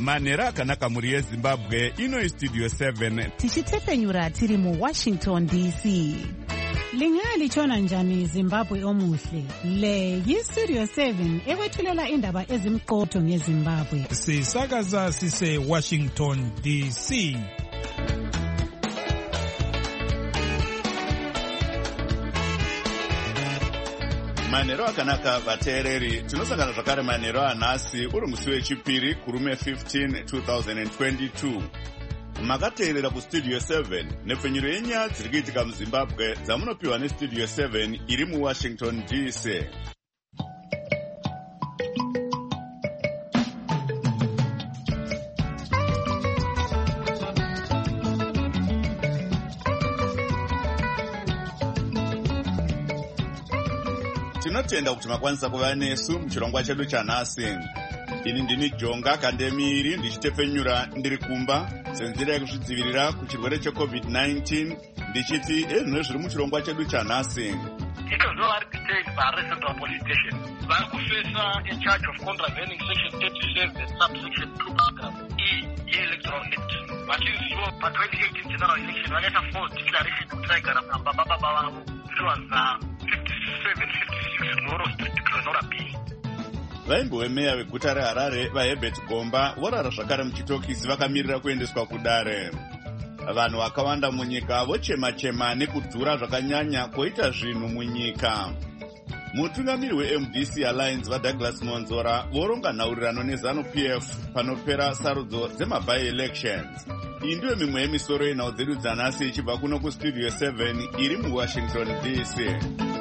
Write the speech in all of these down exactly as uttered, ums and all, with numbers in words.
Manhero akanaka muri yeZimbabwe, ino istudio seven. Tichitefenyura tiri mu Washington D C. Lingali chona njani Zimbabwe omuhle. Le yistudio seven ekwethulela indaba ezimqotho ngeZimbabwe. Sisakaza sise Washington D C. Manhero akanaka vateereri, tinosangana zvakare manhero anhasi uri musi wechipiri kurume fifteen two thousand twenty-two. Makateerera kustudio seven nepfenyuro yenyaya dziri kuitika muZimbabwe dzamunopiwa nestudio seven iri muWashington D C. Tinotenda kuti makwanisa kuva nesu muchirongwa chedu chanhasi. Ini ndini Jonga Kandemiri ndichitefenyura ndiri kumba senzira yekuzvidzivirira kuchirwere checovid nineteen ndichiti ezvino zviri muchirongwa chedu chanhasi. Ito vari detained paRecentral Police Station. Vari kufesa in charge of contravening section thirty-seven subsection two paragraph E ye-Electoral Act. Vachinzivo pa-twenty eighteen general election vakaita false declaration kuti vaigara pamba baba vavo zviwanza fifty-seven fifty-six Moro Street, Glenora B. Vaimbowe meya veguta reHarare vaHerbert Gomba vorara zvakare muchitokisi vakamirira kuendeswa kudare. Vanhu vakawanda munyika vochema-chema nekudhura zvakanyanya koita zvinhu munyika. Mutungamiri weM D C Alliance vaDouglas Monzora voronga nhaurirano neZanu-P F panopera sarudzo dzema-by-elections. Iyi ndiyo mimwe yemisoro yenhau dzedu dzanhasi ichibva kuno kustudio seven iri muWashington D C.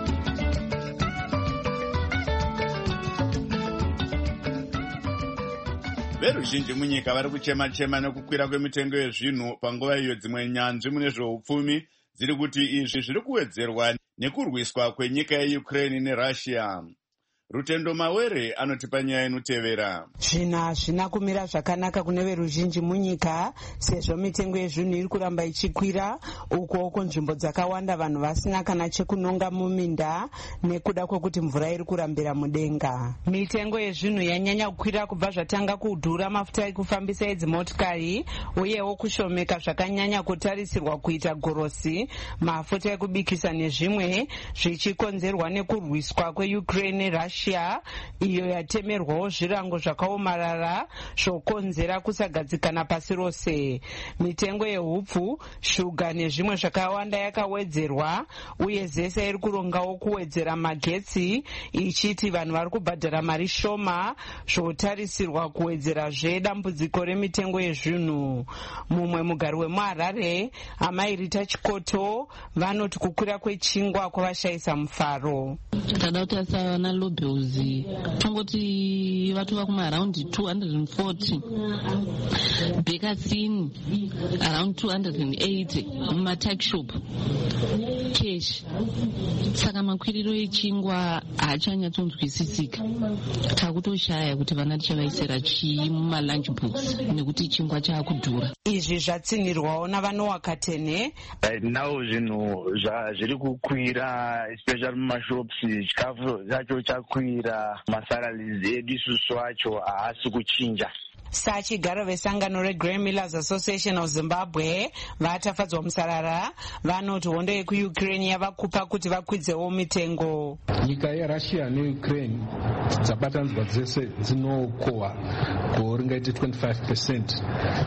Veruzhinji munyika vari kuchema-chema nekukwira kwemitengo yezvinhu panguva iyo dzimwe nyanzvi mune zveupfumi dziri kuti izvi zviri kuwedzerwa nekurwiswa kwenyika yeUkraine neRussia. Rutendo Mawere anotipa nyaya inotevera. Zvinhu hazvina kumira zvakanaka kune veruzhinji munyika sezvo mitengo yezvinhu iri kuramba ichikwira uko nzvimbo dzakawanda vanhu vasina kana chekunonga muminda nekuda kwekuti mvura iri kurambira mudenga. Mitengo yezvinhu yanyanya kukwira kubva zvatanga kudhura mafuta ekufambisa edzimotikari uyewo kushomeka zvakanyanya kutarisirwa kuita gorosi, mafuta ekubikisa nezvimwe zvichikonzerwa nekurwiswa kweUkraine neRussia iyo yatemerwawo zvirango zvakaomarara zvokonzera kusagadzikana pasi rose. Mitengo yehupfu, shuga nezvimwe zvakawanda yakawedzerwa uye zese iri kurongawo kuwedzera magetsi ichiti vanhu vari kubhadhara mari shoma zvotarisirwa kuwedzera zvedambudziko remitengo yezvinhu. Mumwe mugari wemuHarare Amairita Chikoto vanoti kukwira kwechingwa kwavashayisa mufaro. Tada kuti asavana lobby tongoti vatu vakuma around two hundred forty, Bekasini around two hundred eighty, mumatak shop cash. Saka makwiriro echingwa haachanyatsonzwisisika. Takutoshaya kuti vana tichavaisira chii mumalunch box nekuti chingwa chaakudhura. Izvi zvatsinirwawo navanowa Katene. Now zvinhu zviri kukwira especially mumashops, chikafu chacho chakwira, masalaries edu isusu acho haasi kuchinja. Sachigaro vesangano reGrain Millers Association of Zimbabwe vatafadzwa musarara vanoti hondo yekuUkraine yavakupa kuti vakwidzewo mitengo. Nyika yeRussia neUkraine dzabatanzwa dzese dzinokohwa gore ringaita twenty-five percent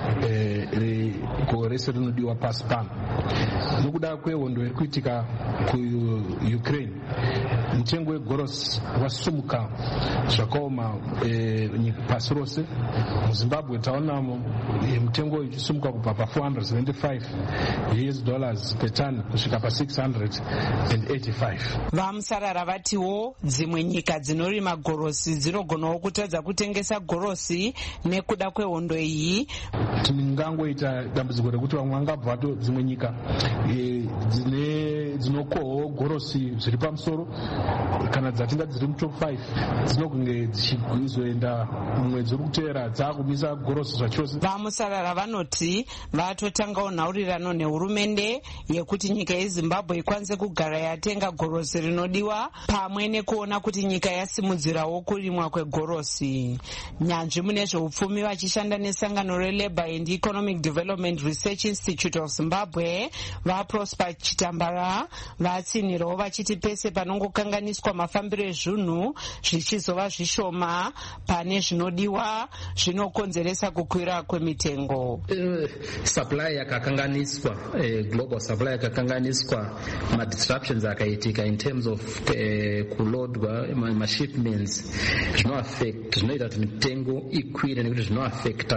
gore rese rinodiwa pasi pano. Nokuda kwehondo iri kuitika kuUkraine, mutengo wegorosi wasumuka zvakaoma pasi rose. MuZimbabwe taonamo mutengo uchisumuka kubva pa four hundred seventy-five U S dollars per ton kusvika pa six hundred eighty-five. Vamusarara vatiwo dzimwe nyika dzinorima gorosi dzinogonawo kutadza kutengesa gorosi nekuda kwehondo iyi. Tingangoita dambudziko rekuti vamwe vangabva vato dzimwe nyika dzine dzinokohwo gorosi zviri pamusoro kana dzatinga dziri mutop five dzinokunge dzichizoenda mumwedzi uri kuteera dzaakumisa gorosi zvachose. vamusarara vanoti vatotangawo nhaurirano nehurumende yekuti nyika yezimbabwe ikwanise kugara yatenga gorosi rinodiwa pamwe nekuona kuti nyika yasimudzirawo kurimwa kwegorosi. nyanzvi mune zveupfumi vachishanda nesangano relabour and economic development research institute of zimbabwe vaprosper chitambara vatsinhirawo vachiti pese panongokanganiswa mafambiro ezvinhu zvichizova zvishoma pane zvinodiwa zvinokonzeresa kukwira kwemitengo. Uh, supply yakakanganiswa uh, global supply yakakanganiswa madisruptions akaitika in terms of uh, kulodwa mashipments zvinoaffect zvinoita kuti mitengo ikwire nekuti zvinoaffecta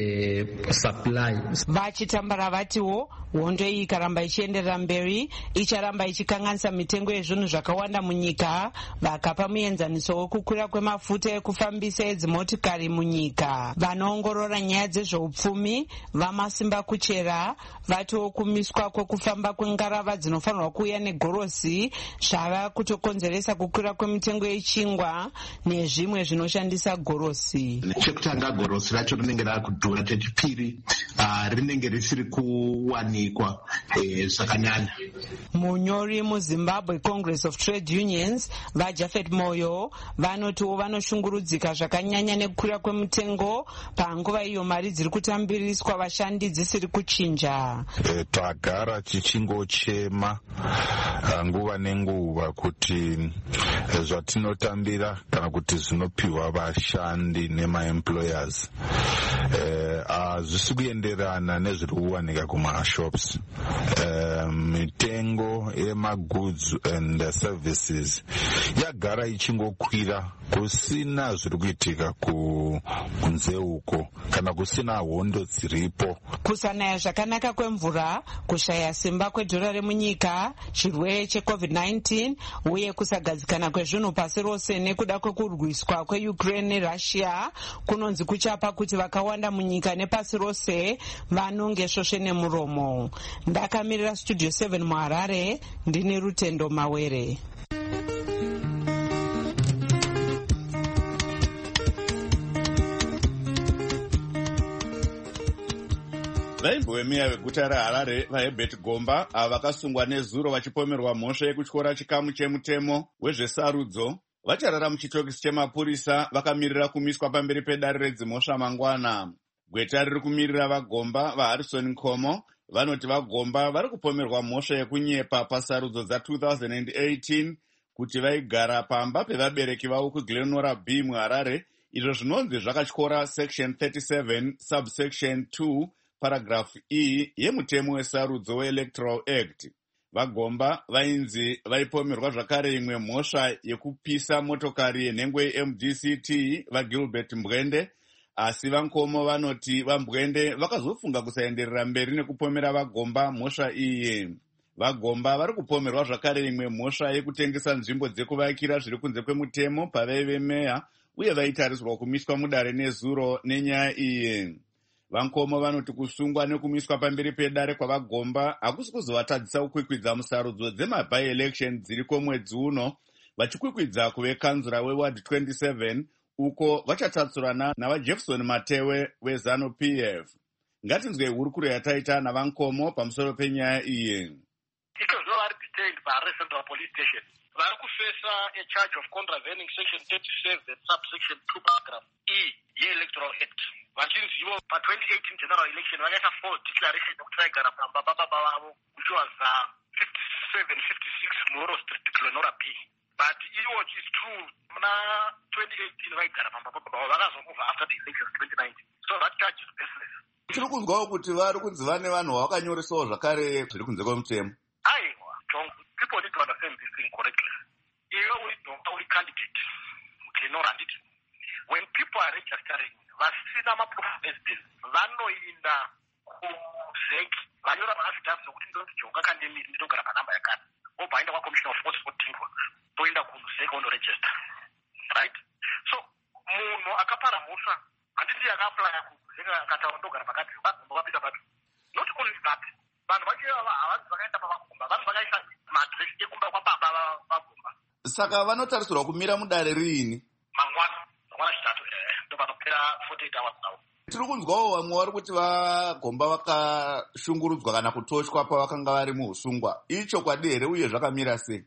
uh, supply. vachitambara vatiwo hondo iyi ikaramba ichienderera mberi icharamba ichikanganisa mitengo yezvinhu zvakawanda munyika vakapa muenzaniso wekukwira kwemafuta ekufambisa edzimotikari munyika. vanoongorora nyaya dzezveupfumi vamasimba kuchera vatiwo kumiswa kwekufamba kwengarava dzinofanirwa kuuya negorosi zvava kutokonzeresa kukwira kwemitengo yechingwa nezvimwe zvinoshandisa gorosi. chekutanga gorosi racho rinenge raakudhura, chechipiri uh, rinenge risiri kuwanikwa zvakanyanya. eh, munyori muzimbabwe congress of trade unions vajafet moyo vanotiwo vanoshungurudzika zvakanyanya nekukwira kwemitengo panguva iyo mari dziri kutambiriswa vashandi dzisiri kuchinja. e, tagara tichingochema nguva nenguva kuti e, zvatinotambira kana kuti zvinopiwa vashandi nemaemployers hazvisi e, kuenderana nezviri kuwanika kumashops. e, mitengo yemagoods and services yagara ichingokwira kusina zviri kuitika kunze uko kana kusina hondo dziripo. kusanaya zvakanaka kwemvura, kushaya simba kwedhora remunyika, chirwere checovid nineteen uye kusagadzikana kwezvinhu pasi rose nekuda kwekurwiswa kweukraine nerussia kunonzi kuchapa kuti vakawanda munyika nepasi rose vanonge svosve nemuromo. ndakamirira studio seven muharare, ndini Rutendo Mawere. vaimbowemeya veguta reharare vaherbert gomba ava vakasungwa nezuro vachipomerwa mhosva yekutyora chikamu chemutemo wezvesarudzo vacharara muchitokisi chemapurisa vakamirira kumiswa pamberi pedare redzimhosva mangwana. gweta riri kumirira vagomba vaharrison nkomo vanoti vagomba vari kupomerwa mhosva yekunyepa pasarudzo dza two thousand eighteen kuti vaigara pamba pevabereki vavo kuglenora b muharare, izvo zvinonzi zvakatyora section thirty-seven subsection two paragraph e yemutemo wesarudzo weelectoral act. vagomba vainzi vaipomerwa zvakare imwe mhosva yekupisa motokari yenhengo yeM G C T vagilbert mbwende, asi vankomo vanoti vambwende vakazofunga kusaenderera mberi nekupomera vagomba mhosva iyi. vagomba vari kupomerwa zvakare imwe mhosva yekutengesa nzvimbo dzekuvakira zviri kunze kwemutemo pavaive meya uye vaitariswa kumiswa mudare nezuro nenyaya iyi. vankomo vanoti kusungwa nekumiswa pamberi pedare kwavagomba hakusi kuzovatadzisa kukwikwidza musarudzo dzemaby-election dziriko mwedzi uno, vachikwikwidza kuve kanzura weward twenty-seven uko vachatatsurana navajefferson matewe wezanu P F. ngatinzwe hurukuro yataita navankomo pamusoro penyaya iyi. ikozvo vari detained paHarare Central Police Station vari kufesa a charge of contravening section thirty-seven subsection two paragraph E ye-electoral act. vachinzi ivo pa-twenty eighteen general election vakaita false declaration yekuti vaigara pamba bababa vavo which was uh, fifty-seven fifty-six Moro Street Glenora B. but iwo is true muna twenty eighteen vaigara pamba bababa vavo vakazomova after the election twenty nineteen, so that charge is baseless. tiri kunzwawo kuti vari kunzi vane vanhu vavakanyoresawo zvakare zviri kunze kwemutemo. aiwa John, people need to understand this thing correctly. iwe uri donga uri candidate muglenora handiti when people are registering vasina maprofesses vanoinda kuzek vanyora maafidhavi zokuti ndoti jonga kandemiri ndinogara panhamba yakati obva aenda kwacommissioner of sports otingwa toenda kuzek onoregister, right? So munhu akapara mhosva handiti akaaplya kuzek akataura ndogara pakati vagomba vapinda papi, not only that vanhu vacho havanzi vakaenda pavagomba vanhu vakaisa vagomba. Saka vanotarisirwa kumira mudare riini? Mangwana, mangwana chitatu, ndo vanopera forty-eight hours now. Tiri kunzwawo vamwe vari kuti vagomba vakashungurudzwa kana kutoshwa pavakanga vari muusungwa. Ichokwadi here uye zvakamira sei?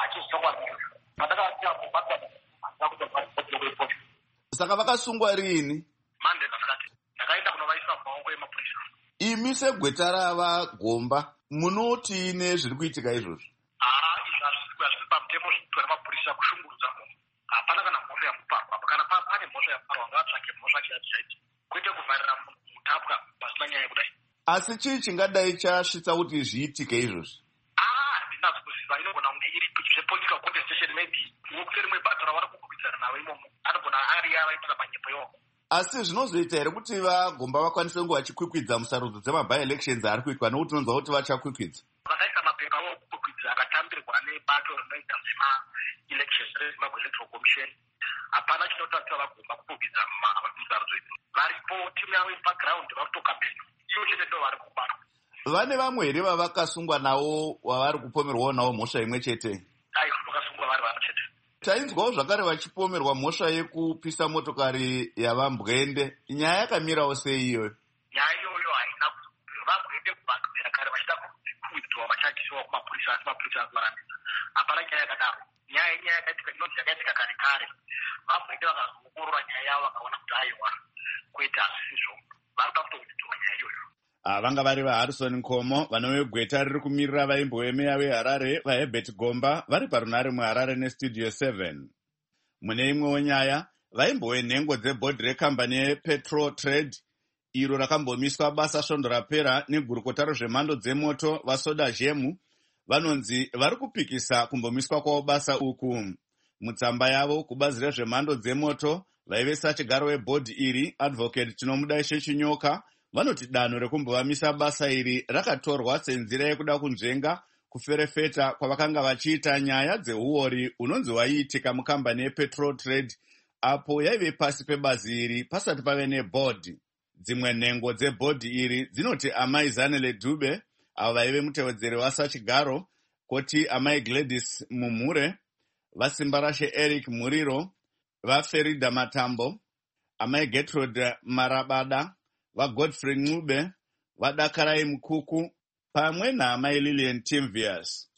Saka vakasungwa riini? Monday kasikati. Ndakaenda kunovaisa mumaoko emapurisa. Imi segweta ravagomba munotiine zviri kuitika izvozvi? Ah, izvi hazvisi pamutemo wemapurisa kushungurudza munhu. Hapana kana mhosva yamuparwa. Kana pane mhosva yamuparwa ngavatsvake mhosva chiyati chaiti. Kwete kuvharira munhu mutapwa pasina nyaya kudai. Asi chii chingadai chasvitsa kuti zviitike izvozvi? Ah, handina kuziva. Inogona kunge iri zvepolitical contestation maybe. Wokuseri mwebasa ravari kukwikwidzana navo imomo. Anogona ari yavaitira manyepo iwomo. Asi zvinozoita here kuti vagomba vakwanise kunge vachikwikwidza musarudzo dzemaby elections ari kuitwa nokuti unonzwa kuti vachakwikwidza? Vakaisa mapepa avo kukwikwidzira akatambirwa nebato rinoita zvema-elections rezimbabwe electoral commission. Hapana chinotarisira vagomba kukwikwidzira musarudzo idzi. Varipo timu yavo iri pagiraundi vari kutokambeni. Ivo chete ndo vari kubatwa. Vane vamwe here vavakasungwa navo vavari kupomerwawo navo mhosva imwe chete? Aiwa, vakasungwa vari vano chete. Tainzwawo zvakare vachipomerwa mhosva yekupisa motokari yavambwende. Nyaya yakamirawo sei iyoyo? Nyaya iyoyo haina vambwende kuvakira kare vachida kuwithdraw vachachisiwa kumapurisa asi mapurisa akuvarambidza. Hapana nyaya yakadaro. Nyaya inyaya yakaitika inonzi yakaitika kare kare. Vambwende vakazoongorora nyaya yavo vakaona kuti aiwa kwete hazvisizvo. Vari kuda kutowithdraw nyaya iyoyo. Vanga vari vaHarrison Nkomo vanove gweta riri kumirira vaimboemeya veHarare vaHerbert Gomba vari parunare muHarare nestudio seven. Mune imwewo nyaya, vaimbowe nhengo dzebhodhi rekambani yePetrol Trade iro rakambomiswa basa svondo rapera negurukota rezvemhando dzemoto vaSoda Zhemu vanonzi vari kupikisa kumbomiswa kwavo basa uku. Mutsamba yavo kubazi rezvemhando dzemoto vaivesa chigaro webhodhi iri Advocate Chinomudaishe Chinyoka vanoti danho rekumbovamisa basa iri rakatorwa senzira yekuda kunzvenga kuferefeta kwavakanga vachiita nyaya dzeuori unonzi waiitika mukambani yePetrol Trade apo yaive pasi pebazi iri pasati pave nebhodhi. Dzimwe nhengo dzebhodhi iri dzinoti amai Zanele Dube avo vaive mutevedzeri wasachigaro, koti amai Gladys Mumhure, vasimba rashe Eric Muriro, vaFerida Matambo, amai Gertrude Marabada, vaGodfrey Ncube, vadakarai Mukuku pamwe naamai Lillian Timvius.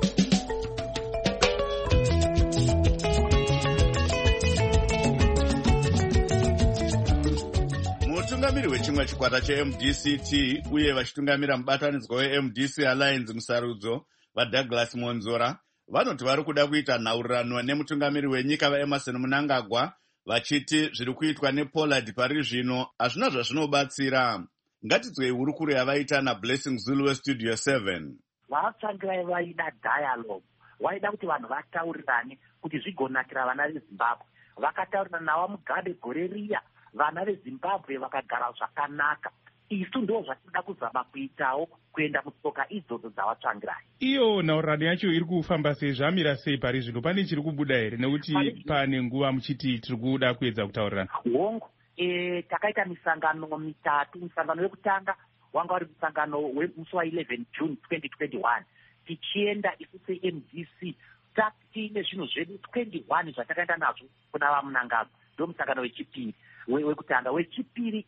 Mutungamiri wechimwe chikwata cheM D C T uye vachitungamira mubatanidzwa weM D C Alliance musarudzo vaDouglas Monzora vanoti vari kuda kuita nhaurirano nemutungamiri wenyika vaEmerson Mnangagwa vachiti zviri kuitwa nePollard pari zvino hazvina zvazvinobatsira. Ngatidzwei hurukuro yavaita naBlessing Zulu westudio seven. Vatsvangirai vaida dialogue, vaida kuti vanhu vataurirane kuti zvigonakira vana veZimbabwe. Vakataurirana navo Mugabe gore riya, vana veZimbabwe vakagara zvakanaka. Isu ndo zvatinoda kuzama kuitawo kuenda mutsoka idzodzo dzavatsvangirai. Iyo nhaurirano yacho iri kufamba sei, zvamira sei pari zvino? Pane chiri kubuda here nekuti pane nguva muchiti tiri kuda kuedza kutaurirana? Hongu, e, takaita misangano mitatu. Musangano wekutanga wanga wari musangano wemusi wa11 June twenty twenty-one. Tichienda isu seM D C tiine zvinhu zvedu twenty-one zvatakaenda nazvo kuna vaMnangagwa. Ndo musangano wechipiri wekutanga. Wechipiri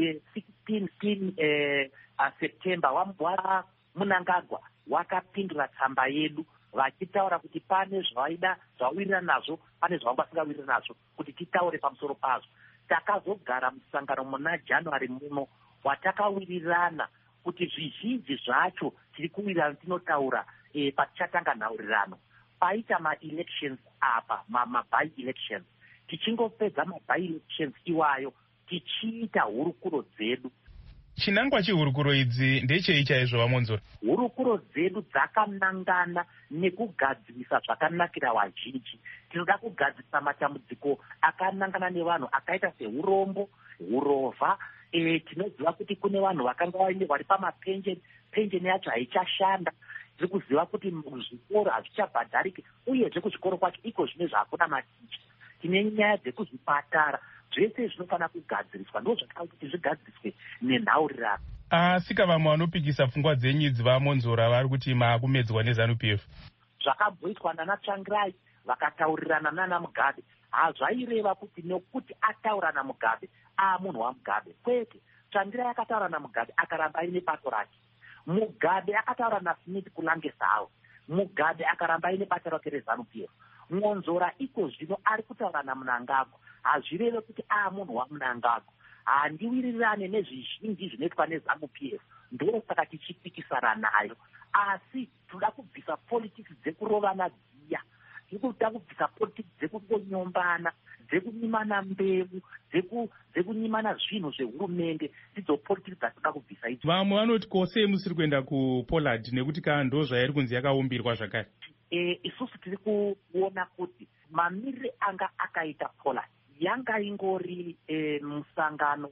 sixteen September wambwa Mnangagwa wakapindura tsamba yedu vachitaura kuti pane zvaida zvawirira nazvo, pane zvavanga vasingawirira nazvo, kuti titaure pamusoro pazvo. Takazogara musangano muna January muno watakawirirana kuti zvizhinji zvacho tiri kuwirirana tinotaura e, patichatanga nhaurirano. Paita ma-elections apa, ma-by elections. Tichingopedza ma-by elections iwayo tichiita hurukuro dzedu. Chinangwa chehurukuro idzi ndechei chaizvo vaMonzora? Hurukuro dzedu dzakanangana nekugadzirisa zvakanakira vazhinji. Tinoda kugadzirisa matambudziko akanangana nevanhu akaita seurombo, urova. E, tinoziva kuti kune vanhu vakanga vari pamapenjeni, penjeni yacho haichashanda. Tiri kuziva kuti zvikoro hazvichabhadhariki, uyezve kuzvikoro kwacho iko zvine zvakuna maticha. Tine nyaya dzekuzvipatara, zvese zvinofana kugadziriswa. Ndo zvakada kuti zvigadziriswe nenhaurirano. Asika vamwe vanopikisa pfungwa dzenyu idzi vaMonzora vari kuti maakumedzwa neZANU P F. zvakabhoitwa nana Tsvangirai vakataurirana nana Mugabe hazvaireva kuti nekuti ataura naMugabe aamunhu waMugabe, kwete. Tsvangirai akataura naMugabe akaramba aine bato rake. Mugabe akataura naSmith kulangesa hawo. Mugabe akaramba aine bata rake reZANU P F. Ngonzora iko zvino ari kutaura naMnangagwa hazvireve kuti aamunhu waMnangagwa. Handiwirirane nezvizhinji zvinoitwa neZANU P F, ndo saka tichipikisana nayo. Asi toda kubvisa politics dzekurovana dziya, toda kubvisa politics dzekukonyombana, dzekunyimana mbeu, dzekunyimana zvinhu zvehurumende, ndidzo politics dzatoda kubvisa idzi. Vamwe vanoti kose musiri kuenda kuPoland nekuti kando zvairi kunzi yakaumbirwa zvakare. E, isusu tiri kuona kuti mamirire anga akaita Poland yanga ingori e, musangano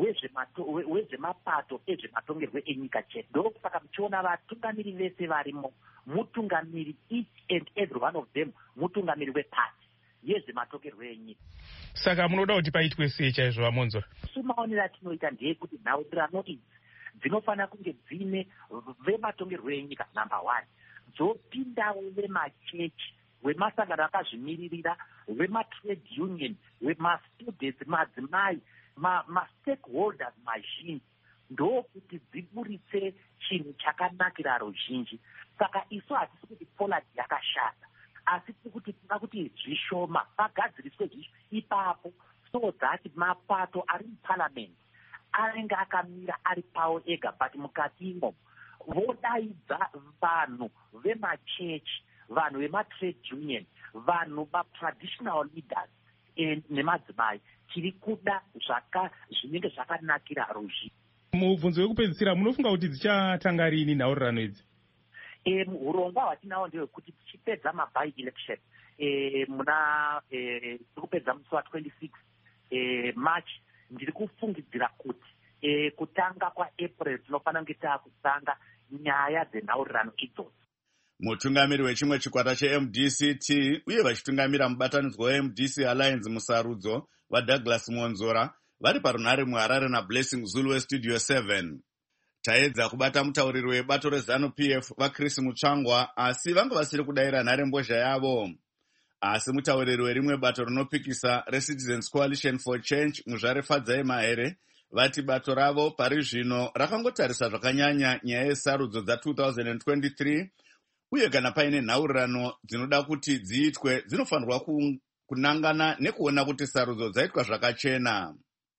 wezvemapato ezvematongerwe enyika chete. Ndokusaka muchiona vatungamiri vese varimo, mutungamiri each and every one of them mutungamiri wepati yezvematongerwe enyika. Saka munoda kuti paitwe sei chaizvo vamonzora? Sumaonero atinoita ndeyekuti nhautirano idzi dzinofanira kunge dzine vematongerwe enyika number one, dzopindawo vemachechi, vemasangano akazvimiririra, vematrade union, vemastudents, madzimai, ma-stakeholders mazhinji, ndokuti dziburitse chinhu chakanakira ruzhinji. Saka isu hatisi kuti Poland yakashata, asi tiri kuti tinoda kuti zvishoma pagadziriswe ipapo, so that mapato ari muparliament anenge akamira ari pawo ega, but mukatimo vodaidza vanhu vemachechi, vanhu vematrade union, vanhu matraditional leaders nemadzimai. Tiri kuda zvaka zvinenge zvakanakira ruzhinji. Mubvunzo wekupedzisira munofunga kuti dzichatanga rini nhaurirano idzi? E, urongwa hwatinawo ndewekuti tichipedza maby election e, muna e, tikupedza musi wa twenty-six e, March, ndiri kufungidzira kuti e, kutanga kwaApril tinofanira kunge taakutanga nyaya dzenhaurirano idzodzo. Mutungamiri wechimwe chikwata cheM D C T uye vachitungamira mubatanidzwa weM D C Alliance musarudzo vaDouglas Monzora vari parunhare muHarare naBlessing Zulu weStudio seven. Taedza kubata mutauriri webato reZANU P F vaChris Mutsvangwa, asi vanga vasiri kudayira nhare mbozha yavo. Asi mutauriri werimwe bato rinopikisa reCitizens Coalition for Change Muzvare Fadzai Mahere vati bato ravo pari zvino rakangotarisa zvakanyanya nyaya yesarudzo dza two thousand twenty-three, uye kana paine nhaurirano dzinoda kuti dziitwe dzinofanirwa kunangana nekuona kuti sarudzo dzaitwa zvakachena.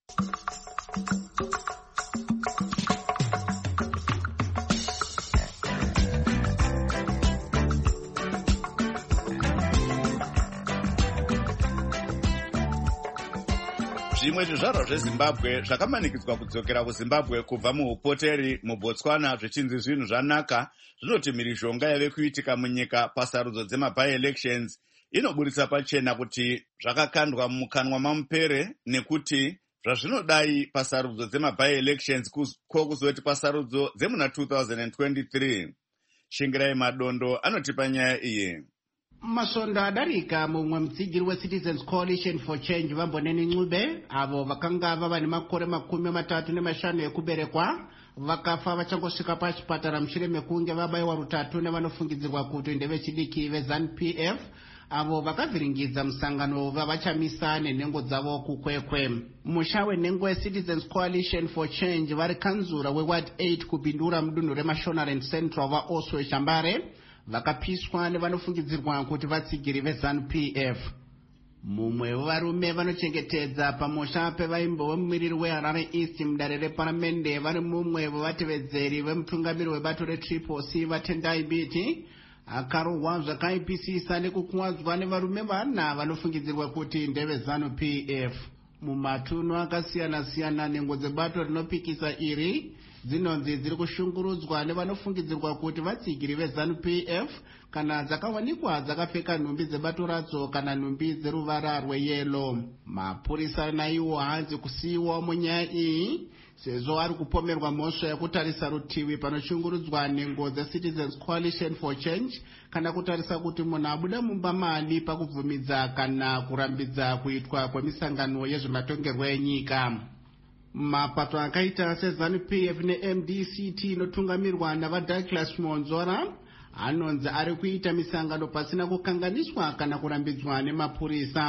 Zvimwe zvizvarwa zveZimbabwe zvakamanikidzwa kudzokera kuZimbabwe kubva muupoteri muBotswana zvichinzi zvinhu zvanaka zvinoti mhirizhonga yave kuitika munyika pasarudzo dzemaby-elections inoburitsa pachena kuti zvakakandwa mumukanwa mamupere, nekuti zvazvinodai pasarudzo dzemaby-elections ko kuzoti pasarudzo dzemuna two thousand twenty-three. Shingirai Madondo anotipa nyaya iyi. Masvondo adarika mumwe mutsigiri weCitizens Coalition for Change Vamboneni Ncube avo vakanga vava nemakore makumi matatu nemashanu ekuberekwa vakafa vachangosvika pachipatara mushure mekunge vabayiwa rutatu nevanofungidzirwa kuti ndevechidiki veZANU P F avo vakavhiringidza musangano vavachamisa nenhengo dzavo kukwekwe. Musha wenhengo weCitizens Coalition for Change vari kanzura weward eight kupindura mudunhu reMashonaland Central vaOswe Shambare vakapiswa nevanofungidzirwa kuti vatsigiri veZANU P F. Mumwe wevarume vanochengetedza pamusha pevaimbo wemumiriri weHarare East mudare reparamende vari mumwe wevatevedzeri vemutungamiri webato reTriple C vaTendai Biti akarohwa zvakaipisisa nekukuwadzwa nevarume vana vanofungidzirwa kuti ndeveZANU P F. Mumatunhu akasiyana-siyana nhengo dzebato rinopikisa iri dzinonzi dziri kushungurudzwa nevanofungidzirwa kuti vatsigiri veZANU P F kana dzakawanikwa dzakapfeka nhumbi dzebato radzo kana nhumbi dzeruvara rweyelo. Mapurisa naiwo haanzi kusiyiwa munyaya iyi sezvo ari kupomerwa mhosva yekutarisa rutivi panoshungurudzwa nhengo dzeCitizens Coalition for Change kana kutarisa kuti munhu abuda mumba mali pakubvumidza kana kurambidza kuitwa kwemisangano yezvematongerwo enyika. Mapato akaita seZANU P F neM D C T inotungamirwa navaDouglas Monzora anonzi ari kuita misangano pasina kukanganiswa kana kurambidzwa nemapurisa.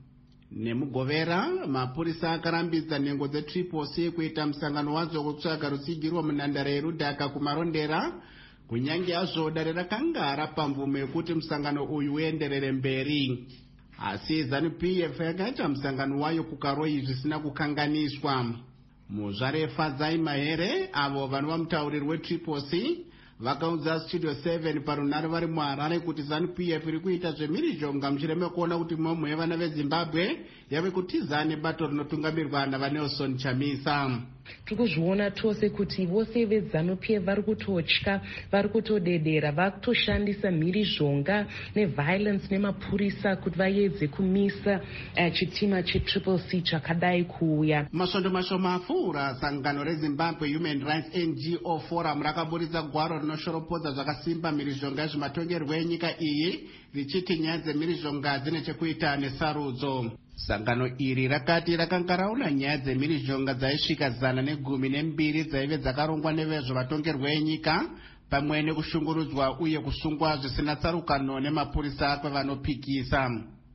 Nemugovera, mapurisa akarambidza nhengo dzetriple C kuita musangano wadzo wekutsvaga rutsigiro munhandare yerudhaka kumarondera, kunyange hazvo dare rakanga rapa mvumo yekuti musangano uyu uenderere mberi. Asi ZANU P F yakaita musangano wayo kukaroi zvisina kukanganiswa. Muzvarefa Zai Mahere, avo vanova mutauriri wetriple C, vakaudza Studio seven parunhare vari muHarare kuti ZANU P F iri kuita zvemhirizhonga mushure mekuona kuti mumwe yevana veZimbabwe yave kutiza nebato rinotungamirirwa navaNelson Chamisa. Tiri kuzviona tose kuti vose veZANU P F vari kutotya, vari kutodedera, vari kutoshandisa mhirizhonga neviolence nemapurisa kuti vaedze kumisa uh, chitima chetriple C chakadai kuuya. Masvondo mashoma apfuura, sangano reZimbabwe Human Rights N G O Forum rakaburitsa gwaro rinoshoropodza zvakasimba mhirizhonga yezvematongerwo enyika iyi, richiti nyaya dzemhirizhonga dzine chekuita nesarudzo. Sangano iri rakati rakanga raona nyaya dzemhirizhonga dzaisvika zana negumi nembiri dzaive dzakarongwa nevezvematongerwo enyika, pamwe nekushungurudzwa uye kusungwa zvisina tsarukano nemapurisa kwevanopikisa.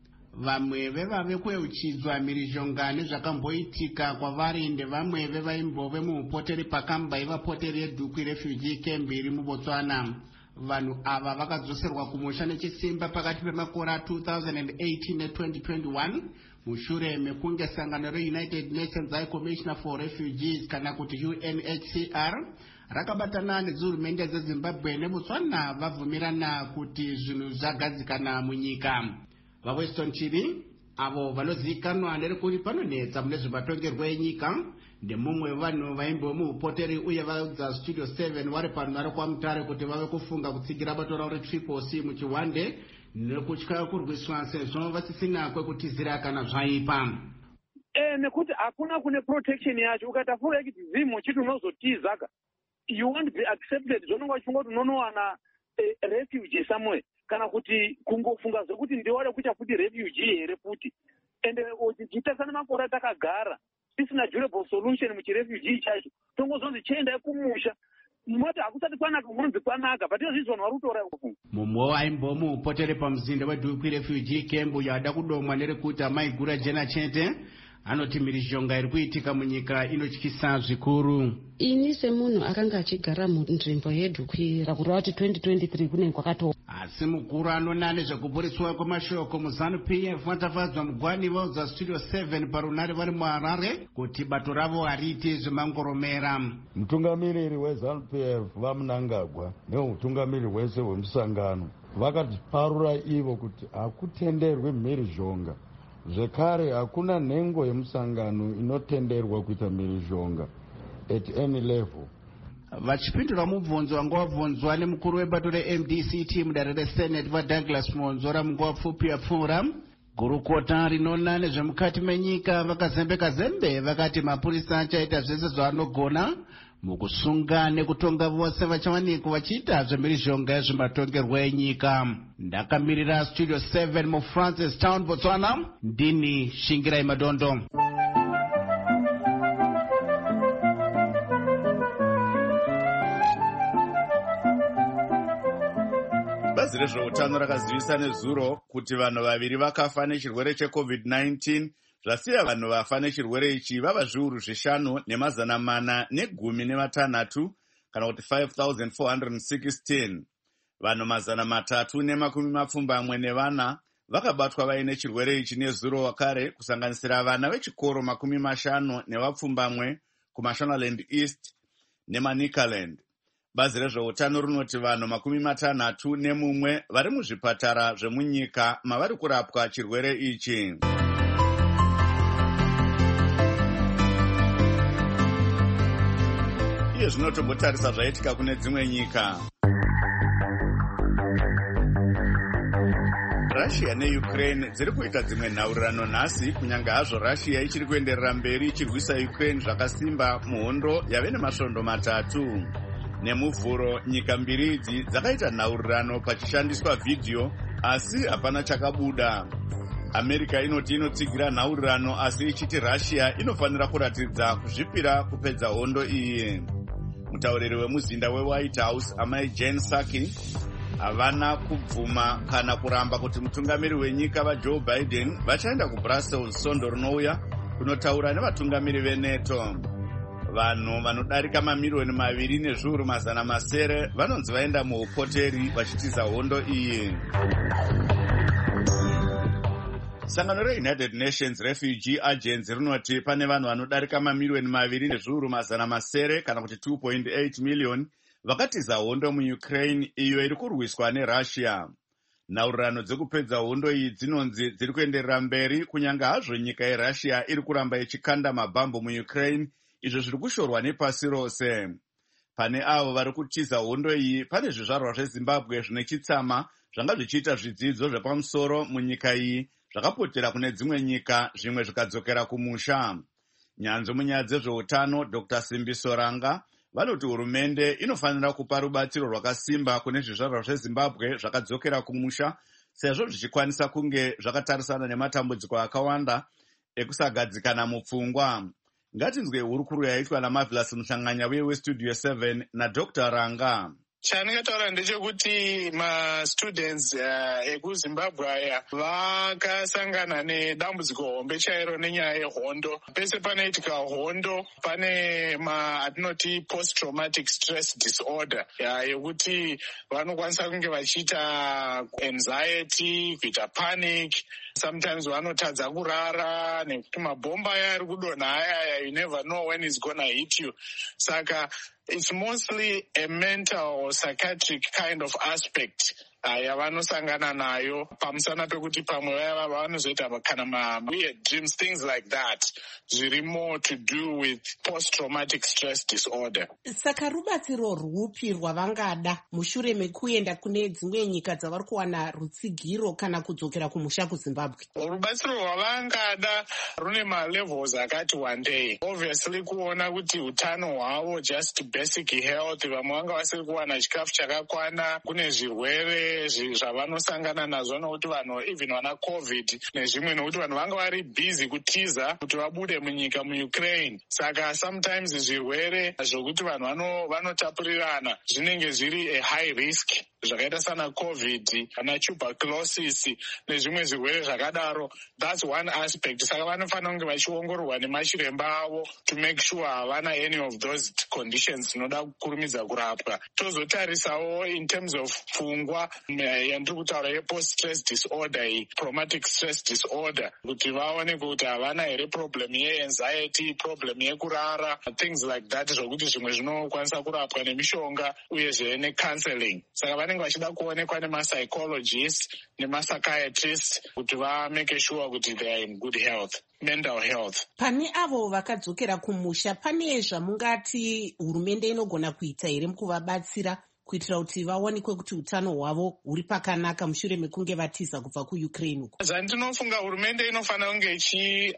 Vamwe vevave kuyeuchidzwa mhirizhonga nezvakamboitika kwavari ndevamwe vevaimbove muupoteri pakambaiva poteri yeDhuku refugee camp iri muBotswana. Vanhu ava vakadzoserwa kumusha nechisimba pakati pemakore two thousand eighteen ne twenty twenty-one mushure mekunge sangano reUnited Nations High Commissioner for Refugees kana kuti U N H C R rakabatana nedzihurumende dzeZimbabwe neBotswana vabvumirana kuti zvinhu zvagadzikana munyika. VaWeston Chivi, avo vanozivikanwa nerekuti panonetsa mune zvematongerwo enyika, ndemumwe vanhu vaimbo muupoteri uye vaudza Studio seven vari panhare kwaMutare kuti vave kufunga kutsigira bato ravo retriple C muchiwande nekutya kurwiswa sezvo vasisina kwekutizira kana zvaipa. Eh, nekuti hakuna kune protection yacho. Ukatafuura kuti zimu chiti unozotizaka, you won't be accepted. Zvononga chifungwa kuti unonowana eh, refugee somewhere, kana kuti kungofunga zvekuti ndiwade kuita futi refugee here futi. Ende uchitasana makore takagara isina durable solution muchirefugee chacho, tongozonzi chiendai kumusha moti hakusati kwanaka munonzi kwanaka, but izvizvona vari kutora kufunga. Mumwe waimbo muupoteri pamuzinda weDhuku refugee camp uyo ada kudomwa nerekuti amaigura jena chete, anoti mhirizhonga iri kuitika munyika inotyisa zvikuru. Ini semunhu akanga achigara munzvimbo yeDhuku rakureva kuti twenty twenty-three kune kwakatoa. Asi mukuru anona nezvekuburiswa kwemashoko muZANU P F vatafadzwa mugwani vaudza Studio seven parunhare vari muHarare kuti bato ravo hariiti zvemangoromera. Mutungamiriri weZANU P F vaMnangagwa neutungamiriri hwese hwemusangano vakatiparura ivo kuti hakutenderwi mhirizhonga, zvekare hakuna nhengo yemusangano inotenderwa kuita mhirizhonga at any level. Vachipindura mubvunzo wanga wabvunzwa nemukuru webato reM D C T mudare reSenate vaDouglas Monzora munguva pfupi yapfuura, gurukota rinoona nezvemukati menyika vakazembeka zembe vakati mapurisa achaita zvese zvavanogona mukusunga nekutonga vose vachawanikwa vachiita zvemhirizhonga yezvematongerwo enyika. Ndakamirira Studio seven muFrancis Town, Botswana, ndini Shingirai Madondo. Bazi rezveutano rakazivisa nezuro kuti vanhu vaviri vakafa nechirwere checovid nineteen, zvasiya vanhu vafa nechirwere ichi vava zviuru zvishanu nemazana mana negumi nematanhatu kana kuti five thousand four hundred sixteen. Vanhu mazana matatu nemakumi mapfumbamwe nevana vakabatwa vaine chirwere ichi nezuro wakare, kusanganisira vana vechikoro makumi mashanu nevapfumbamwe kuMashonaland East neManicaland. Bazi rezveutano rinoti vanhu makumi matanhatu nemumwe vari muzvipatara zvemunyika mavari kurapwa chirwere ichi. Iye zvinotombotarisa zvaitika kune dzimwe nyika. Russia neUkraine dziri kuita dzimwe nhaurirano nhasi, kunyange hazvo Russia ichiri kuenderera mberi ichirwisa Ukraine zvakasimba muhondo yave nemasvondo matatu. Nemuvhuro, nyika mbiri idzi dzakaita nhaurirano pachishandiswa vhidhiyo, asi hapana chakabuda. America inoti inotsigira nhaurirano, asi ichiti Russia inofanira kuratidza kuzvipira kupedza hondo iyi. Mutauriri wemuzinda weWhite House, amai Jen Psaki, havana kubvuma kana kuramba kuti mutungamiri wenyika vajoe Biden vachaenda kubrussels sondo rinouya kunotaura nevatungamiri veneto. Vanhu vanodarika mamiriyoni maviri nezviuru mazana masere vanonzi vaenda muupoteri vachitiza hondo iyi. Sangano reUnited Nations Refugee Agency rinoti pane vanhu vanodarika mamiriyoni maviri nezviuru mazana masere kana kuti two point eight million vakatiza hondo muUkraine iyo iri kurwiswa neRussia. Nhaurirano dzekupedza hondo iyi dzinonzi dziri kuenderera mberi kunyange hazvo nyika yeRussia iri kuramba ichikanda mabhambu muUkraine, izvo zviri kushorwa nepasi rose. Pane avo vari kutiza hondo iyi pane zvizvarwa zveZimbabwe zvine chitsama zvanga zvichiita zvidzidzo zvepamusoro munyika iyi zvakapotera kune dzimwe nyika zvimwe zvikadzokera kumusha. Nyanzvi munyaya dzezveutano Doctor Simbiso Ranga vanoti hurumende inofanira kupa rubatsiro rwakasimba kune zvizvarwa zveZimbabwe zvakadzokera kumusha sezvo zvichikwanisa kunge zvakatarisana nematambudziko akawanda ekusagadzikana mupfungwa. Ngatinzwe hurukuru yaitwa naMarvelous Muhlanganya weStudio seven naDr Ranga. Chandingataura ndechekuti mastudents uh, ekuZimbabwe aya vakasangana nedambudziko hombe chairo nenyaya yehondo. Pese panoitika hondo pane maatinoti post traumatic stress disorder uh, yekuti vanokwanisa kunge vachiita anxiety, kuita panic, sometimes vanotadza kurara nekuti mabhomba aya ari kudonha aya, you never know when it's gonna hit you. Saka it's mostly a mental or psychiatric kind of aspect uh, yavanosangana nayo pamusana pekuti pamwe vaya vanozoita kana ma weird dreams, things like that, zviri more to do with post-traumatic stress disorder. Saka rubatsiro rwupi rwavangada mushure mekuenda kune dzimwe nyika dzavari kuwana rutsigiro kana kudzokera kumusha kuZimbabwe? Rubatsiro rwavangada rune malevels akati wandei. Obviously kuona kuti utano hwavo, just basic health, vamwe vanga vasiri kuwana chikafu chakakwana, kune zvirwere zvavanosangana nazvo nokuti vanhu even vana covid nezvimwe, nokuti vanhu vanga vari busy kutiza kuti vabude munyika muUkraine. Saka sometimes zvirwere zvokuti vanhu vanotapurirana zvinenge zviri a high risk, zvakaita sana covid kana tuberculosis nezvimwe zvirwere zvakadaro. That's one aspect. Saka vanofanira kunge vachiongororwa nemachiremba avo to make sure havana any of those conditions dzinoda kukurumidza kurapwa. Tozotarisawo in terms of pfungwa yandiri kutaura yepost stress disorder iyi, traumatic stress disorder, kuti vaoneke kuti havana here problem yeanxiety, problem yekurara, things like that, zvokuti zvimwe zvinokwanisa kurapwa nemishonga uyezve necounseling. Saka vanenge vachida kuonekwa nemapsychologists nemapsychiatrists kuti vamake sure kuti they are in good health, mental health. Pane avo vakadzokera kumusha, pane zvamungati hurumende inogona kuita here mukuvabatsira kuitira kuti vaonekwe kuti utano hwavo huri pakanaka mushure mekunge vatiza kubva kuUkraine? Zvandinofunga hurumende inofanira kunge ichi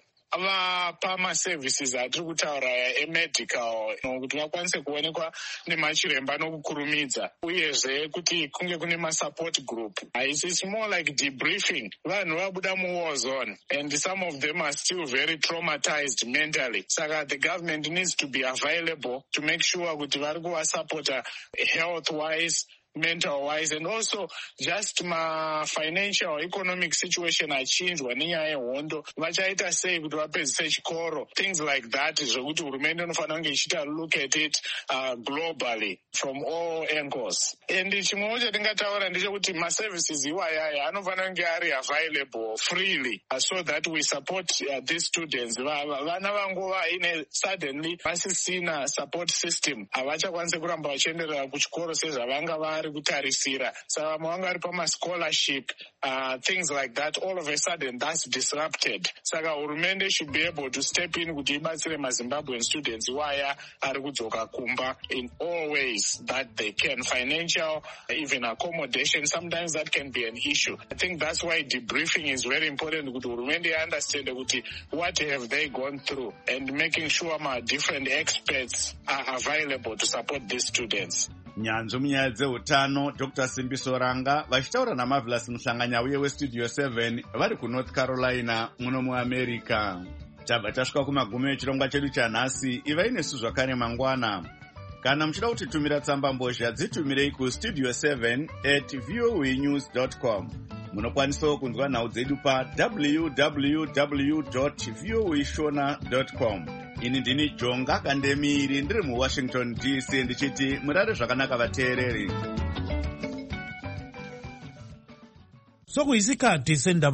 vapa maservices atiri kutaura emedical kuti vakwanise kuonekwa nemachiremba nokukurumidza, uyezve kuti kunge kune masupport group. It's more like debriefing. Vanhu vabuda muwar zone and some of them are still very traumatized mentally. Saka the government needs to be available to make sure kuti vari kuvasupporta health wise, mental wise, and also just ma financial economic situation achinjwa nenyaya yehondo, vachaita sei kuti vapedzise chikoro, things like that, zvokuti hurumende inofanira kunge ichita look at it uh, globally from all angles. And chimwewo chatingataura ndechekuti maservices iwayaya anofanira kunge ari available freely uh, so that we support uh, these students. Vana vangova ine suddenly vasisina support system, havachakwanisi kuramba vachienderera kuchikoro sezvavanga vari kutarisira. Saka vamwe vanga vari pamascholarship, uh, things like that, all of a sudden that's disrupted. Saka hurumende should be able to step in kuti ibatsire maZimbabwean students waya ari kudzoka kumba in all ways that they can. Financial, even accommodation, sometimes that can be an issue. I think that's why debriefing is very important, kuti hurumende understand kuti what have they gone through and making sure my different experts are available to support these students. Nyanzvi munyaya dzeutano Doctor Simbiso Ranga vachitaura naMarvelous Muhlanganya uye weStudio seven vari kuNorth Carolina muno muAmerica. Tabva tasvika kumagumi echirongwa chedu chanhasi. Ivai nesu zvakare mangwana. Kana muchida kutitumira tsamba mbozha dzitumirei kustudio seven at voanews dot com. Munokwanisawo kunzwa nhau dzedu pa w w w dot voashona dot com. Ini ndini Jonga Kandemiri ndiri muWashington D C ndichiti murare zvakanaka vateereri. Sokuyisikhathi sendaba